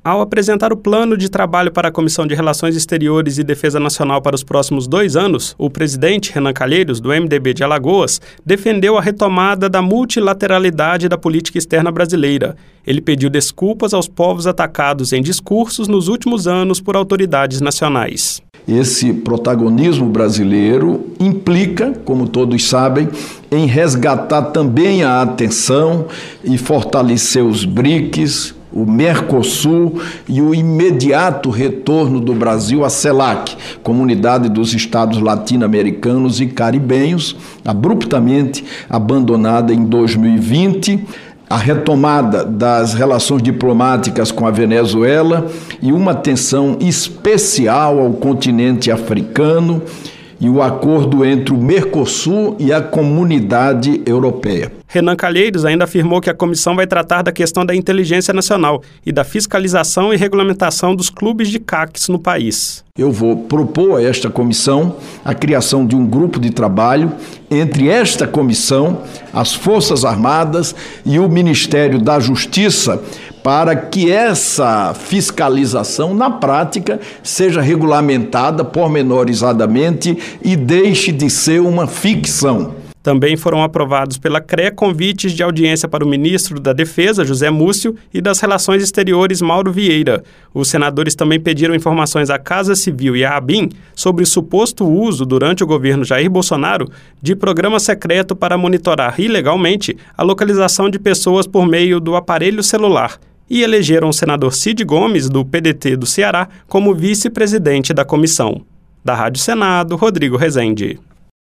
Ao apresentar o plano de trabalho para a Comissão de Relações Exteriores e Defesa Nacional para os próximos 2 anos, o presidente Renan Calheiros, do MDB de Alagoas, defendeu a retomada da multilateralidade da política externa brasileira. Ele pediu desculpas aos povos atacados em discursos nos últimos anos por autoridades nacionais. Esse protagonismo brasileiro implica, como todos sabem, em resgatar também a atenção e fortalecer os BRICS, o Mercosul e o imediato retorno do Brasil à CELAC, Comunidade dos Estados Latino-Americanos e Caribenhos, abruptamente abandonada em 2020, a retomada das relações diplomáticas com a Venezuela e uma atenção especial ao continente africano e o acordo entre o Mercosul e a Comunidade Europeia. Renan Calheiros ainda afirmou que a comissão vai tratar da questão da inteligência nacional e da fiscalização e regulamentação dos clubes de CACs no país. Eu vou propor a esta comissão a criação de um grupo de trabalho entre esta comissão, as Forças Armadas e o Ministério da Justiça, para que essa fiscalização, na prática, seja regulamentada pormenorizadamente e deixe de ser uma ficção. Também foram aprovados pela CRE convites de audiência para o ministro da Defesa, José Múcio, e das Relações Exteriores, Mauro Vieira. Os senadores também pediram informações à Casa Civil e à ABIN sobre o suposto uso, durante o governo Jair Bolsonaro, de programa secreto para monitorar ilegalmente a localização de pessoas por meio do aparelho celular. E elegeram o senador Cid Gomes, do PDT do Ceará, como vice-presidente da comissão. Da Rádio Senado, Rodrigo Rezende.